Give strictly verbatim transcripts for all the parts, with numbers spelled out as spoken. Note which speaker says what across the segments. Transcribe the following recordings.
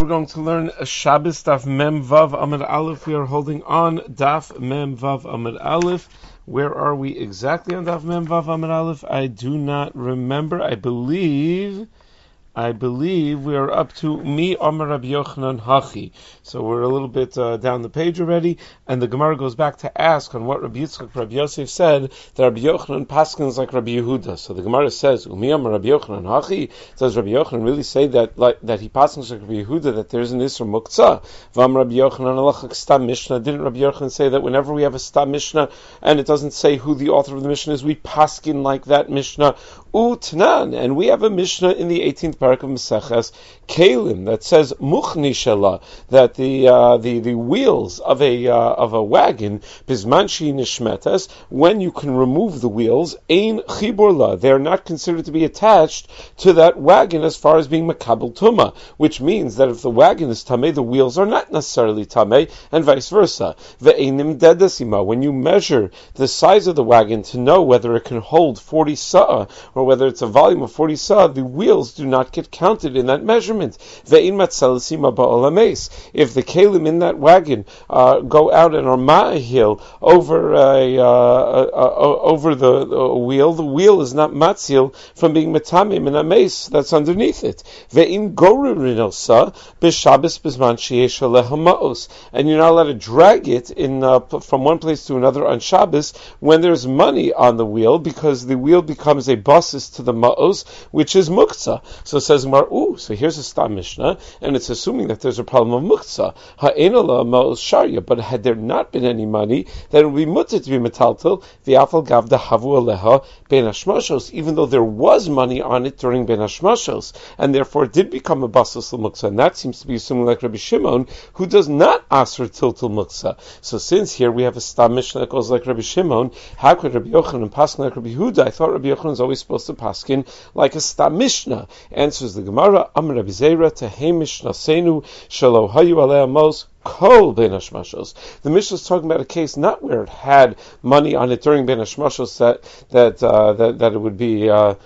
Speaker 1: we're going to learn Shabbos Daf Mem Vav Amud Aleph. We are holding on Daf Mem Vav Amud Aleph. Where are we exactly on Daf Mem Vav Amud Aleph? I do not remember. I believe... I believe we are up to Mi Amar Rabbi Yochanan Hachi. So we're a little bit uh, down the page already, and the Gemara goes back to ask on what Rabbi Yitzchak, Rabbi Yosef said that Rabbi Yochanan paskins like Rabbi Yehuda. So the Gemara says, Mi Amar Rabbi Yochanan Hachi. Does Rabbi Yochanan really say that like, that he paskins like Rabbi Yehuda, that there's an Isra Muktzah? Vam Rabbi Yochanan Alachak Stam Mishnah. Didn't Rabbi Yochanan say that whenever we have a Stam Mishnah and it doesn't say who the author of the Mishnah is, we paskin like that Mishnah? Utnan, and we have a Mishnah in the eighteenth parak of Maseches Kalim that says Muchni Shela, that the uh, the the wheels of a uh, of a wagon Bizmanshi Nishmetas, when you can remove the wheels, Ein Chiburla, they are not considered to be attached to that wagon as far as being Makabel Tuma, which means that if the wagon is Tameh, the wheels are not necessarily Tameh, and vice versa. Ve'einim Dedasima, when you measure the size of the wagon to know whether it can hold forty sa'ah or whether it's a volume of forty sa'ah, the wheels do not get counted in that measurement. Ve'in matzalasima ba'olames. If the kalim in that wagon uh, go out and are ma'ahil over a, uh, uh, uh, over the uh, wheel, the wheel is not matzil from being metamim in a mace that's underneath it. Ve'in gorurinosa b'shabbos b'zman sheyesh aleha ma'os. And you're not allowed to drag it in uh, from one place to another on Shabbos when there's money on the wheel, because the wheel becomes a bus to the ma'os, which is muktzah. So it says Mar'u. So here's a Stam Mishnah, and it's assuming that there's a problem of muktzah. Ha'enala ma'os sharia. But had there not been any money, then it would be mutter to be metaltel v'afal gavda havu aleha ben hashmashos, even though there was money on it during ben hashmashos, and therefore it did become a basus l'muktzah. And that seems to be assuming like Rabbi Shimon, who does not aser tiltel muktzah. So since here we have a Stam Mishnah that goes like Rabbi Shimon, how could Rabbi Yochanan pass like Rabbi Yehuda? I thought Rabbi Yochanan is always supposed to paskin like a Stam Mishnah. Answers the Gemara, Amar Rabbi Zera tehei Mishnah senu shelo hayu alei amos kol ben hashmashos. The Mishnah is talking about a case not where it had money on it during ben hashmashos, that that uh, that that it would be. Uh,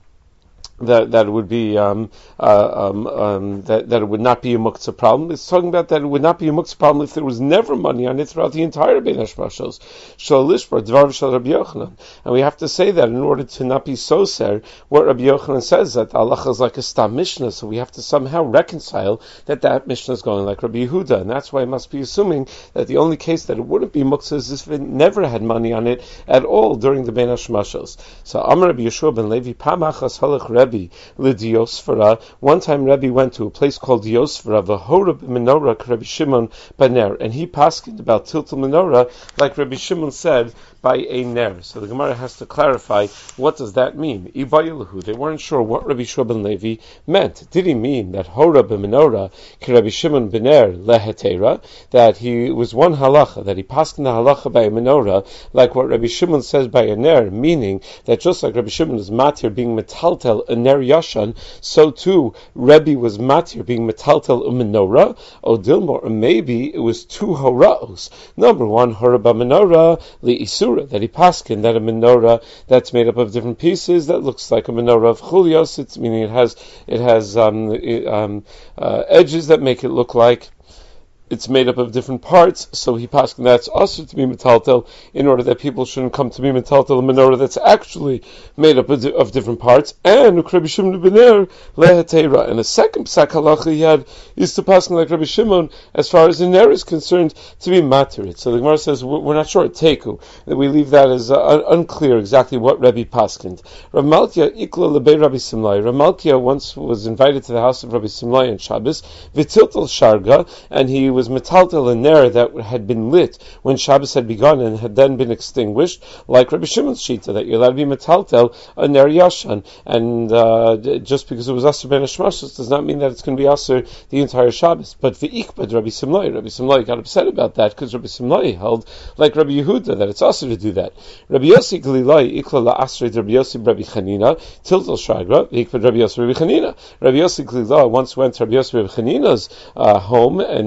Speaker 1: That that it would be um, uh, um, um, that that it would not be a muktzah problem. It's talking about that it would not be a muktzah problem if there was never money on it throughout the entire Bein Hashmashos. Shalishbar Dvar Shal Rabbi Yochanan, and we have to say that in order to not be so ser, what Rabbi Yochanan says that Allah is like a Stam Mishnah, so we have to somehow reconcile that that Mishnah is going like Rabbi Yehuda, and that's why I must be assuming that the only case that it wouldn't be muktzah is if it never had money on it at all during the Bein Hashmashos. So Amar Rabbi Yeshua ben Levi Pamachas Halach Rebbe L'Diosfara. One time Rebbe went to a place called Diosfara, V'horab Menorah Rabbi Shimon Baner, and he paskined about tiltul menorah like Rabbi Shimon said by a ner. So the Gemara has to clarify, what does that mean? Ibayilahu. They weren't sure what Rabbi Yeshua ben Levi meant. Did he mean that horab menorah Rabbi Shimon Baner lehetera, that he was one halacha, that he paskined the halacha by a menorah like what Rabbi Shimon says by a ner, meaning that just like Rabbi Shimon is matir being metaltel a ner yashan, so too Rebbe was matir being metaltel a menorah, or dilmor, or maybe it was two horaos. Number one, horab menorah li isura, that he paskin that a menorah that's made up of different pieces that looks like a menorah of chulios, it's meaning it has it has um, it, um, uh, edges that make it look like it's made up of different parts, so he paskin that's also to be metaltel, in order that people shouldn't come to be metaltel a menorah that's actually made up of, di- of different parts. And Rabbi Shimon Bener lehetera. And the second psak halacha he had is to paskin like Rabbi Shimon as far as the ner is concerned, to be materit. So the Gemara says we're not sure at teku, that we leave that as uh, unclear exactly what Rebbe paskind. Rav Malkia ikla lebei Rabbi Simlai. Rav Malkia once was invited to the house of Rabbi Simlai on Shabbos, v'tiltel sharga, and he was metaltel a ner that had been lit when Shabbos had begun and had then been extinguished, like Rabbi Shimon's shita, that you're allowed to be metaltel a ner yashan, and uh, just because it was aser ben hashmashos does not mean that it's going to be aser the entire Shabbos. But v'ikbad Rabbi Simlai, Rabbi Simlai got upset about that because Rabbi Simlai held like Rabbi Yehuda that it's aser to do that. Rabbi Yossi Galilai ikla la asrei Rabbi Yossi Rabbi Chanina tiltel shagra v'ikbad Rabbi Yossi Rabbi Chanina. Rabbi Yossi Galilai once went to Rabbi Yossi Rabbi Chanina's uh, home and or, or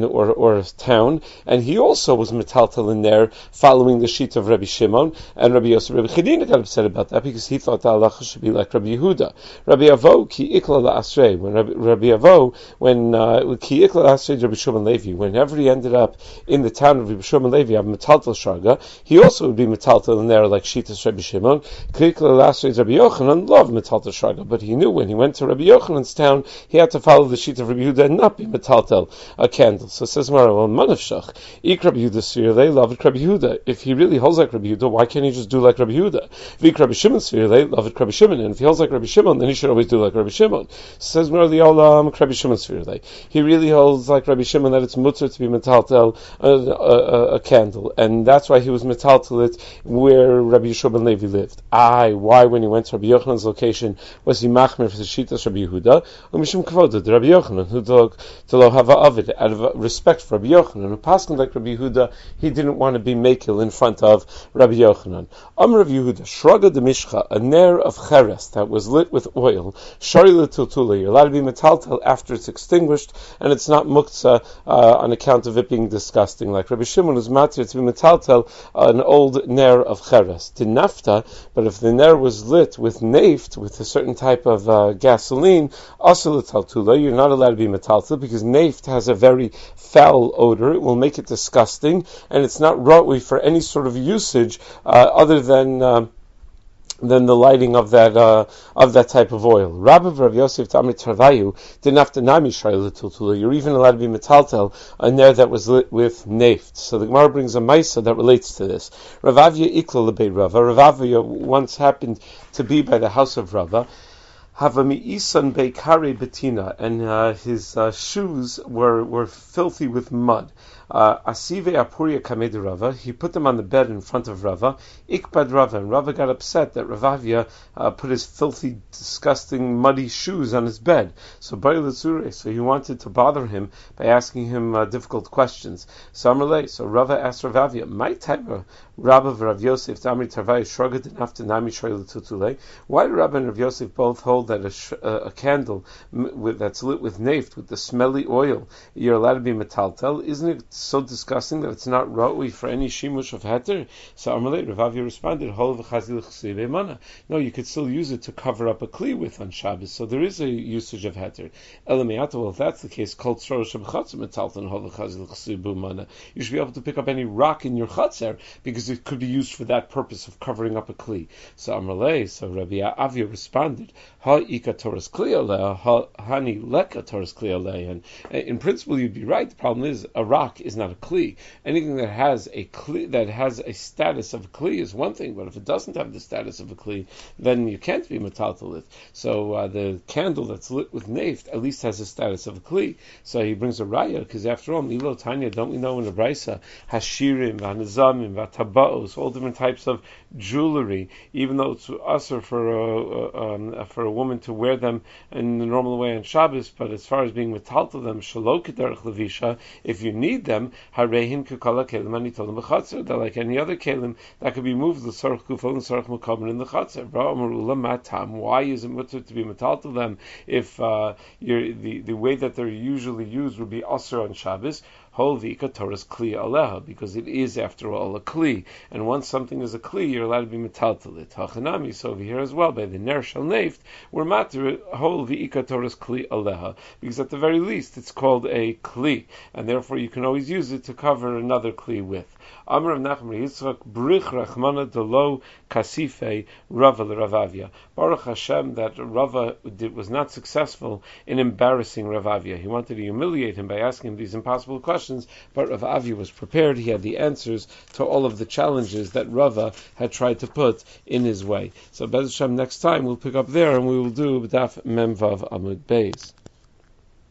Speaker 1: or town, and he also was metaltel in there, following the sheet of Rabbi Shimon, and Rabbi Yosef. Rabbi Chedina got upset about that because he thought the halacha should be like Rabbi Yehuda. Rabbi Avo ki ikla la'asrei. When Rabbi, Rabbi Avo, when uh, ki ikla la'asrei Rabbi Shimon Levi, whenever he ended up in the town of Rabbi Shimon Levi, of metaltel sharga, he also would be metaltel in there like Shitas Rabbi Shimon. Ki ikla la'asrei Rabbi Yochanan loved metaltel sharga, but he knew when he went to Rabbi Yochanan's town, he had to follow the sheet of Rabbi Yehuda and not be metaltel a candle. So says Mara, well, manavshach, ik Rabbi Yehuda svirle, loved Rabbi Yehuda. If he really holds like Rabbi Yehuda, why can't he just do like Rabbi Yehuda? Vik Rabbi Shimon svirle, loved Rabbi Shimon, and if he holds like Rabbi Shimon, then he should always do like Rabbi Shimon. Says Mara the Olam, Rabbi Shimon svirle. He really holds like Rabbi Shimon that it's mutter to be metaltel a, a, a, a candle, and that's why he was metaltel it where Rabbi Yeshua ben Levi lived. I, why when he went to Rabbi Yochanan's location was he machmer for the shitas Rabbi Yehuda? Umishum kavoda the Rabbi Yochanan who took to lo hava avid out of respect for Rabbi Yochanan, who passed like Rabbi Yehuda, he didn't want to be makil in front of Rabbi Yochanan. Amr Rabbi Yehuda, shraga de mishcha, a nair of cheres that was lit with oil, shari l'tiltula, you're allowed to be metaltel after it's extinguished, and it's not muktzah uh, on account of it being disgusting. Like Rabbi Shimon was matir to be metaltel uh, an old nair of cheres. To nafta, but if the nair was lit with naft, with a certain type of uh, gasoline, also l'tiltula, you're not allowed to be metaltel because naft has a very foul odor. It will make it disgusting, and it's not rotwy for any sort of usage uh, other than uh, than the lighting of that uh, of that type of oil. Rabbi Rav Yosef Tamri Tarvayu didn't have to nami shayla tultula. You're even allowed to be metaltel in there that was lit with naft. So the Gemara brings a maisa that relates to this. Ravavya ikla lebei Rava. Ravavya once happened to be by the house of Rava. Havami isan beikare betina, and uh, his uh, shoes were, were filthy with mud. Asive apuria kamed Rava, he put them on the bed in front of Rava. Ikbad Rava, and Rava got upset that Ravavya uh, put his filthy, disgusting, muddy shoes on his bed. So so he wanted to bother him by asking him uh, difficult questions. So Amrle, so Rava asked Ravavya, my type of Rabba Rav Yosef Tamri Tarvai Shrugged enough to Nami Shoyle Tutule. Why do Rabba and Rav Yosef both hold that a, sh- uh, a candle m- with, that's lit with naft, with the smelly oil, you're allowed to be metaltel? Isn't it so disgusting that it's not rotwy for any shimush of heter? So Amalei Ravavya responded, Hol v'chazil ch'sivei mana. No, you could still use it to cover up a kli with on Shabbos. So there is a usage of heter. Elamiata, well, if that's the case, kol tzro sheb'chatzim metaltel hol v'chazil ch'sivei mana. You should be able to pick up any rock in your chatzer because it could be used for that purpose of covering up a kli. So Amalei, so Rabbi Avia responded, Ha ika toras kli aleh, ha hani leka toras kli aleh. And in principle, you'd be right. The problem is a rock is not a kli. Anything that has a kli, that has a status of a kli is one thing, but if it doesn't have the status of a kli, then you can't be metaltal it. So uh, the candle that's lit with naft at least has the status of a kli. So he brings a raya, because after all, Milo Tanya, don't we know in the Brisa, Hashirim, Vanizamim, Vatabaos, all different types of jewelry, even though it's usher for a, um, for a woman to wear them in the normal way on Shabbos, but as far as being metaltal them, Shalok Derech Levisha, if you need them, Harehin Kukala Kelim Anitolim B'Chatzer, they're like any other Kelim that could be moved, the Sarach Kufal and Sarach Mukabin in the Chatzer. Matam, why is it mutter to be metaltal them if uh, you're, the, the way that they're usually used would be usher on Shabbos? Hol v'ika Torah's kli aleha, because it is, after all, a kli. And once something is a kli, you're allowed to be metaltal it. Hachanami, so over here as well, by the ner shel neft, we're matter hol v'ika Torah's kli aleha, because at the very least it's called a kli, and therefore you can always use it to cover another kli with. Amr of Nachman Yitzchak, brich rachmana delo kasife Rava l'Ravavya. Baruch Hashem that Rava did, was not successful in embarrassing Ravavya. He wanted to humiliate him by asking him these impossible questions, but Ravavya was prepared. He had the answers to all of the challenges that Rava had tried to put in his way. So Bez Hashem, next time we'll pick up there and we will do Daf Mem Vav Amud Beis.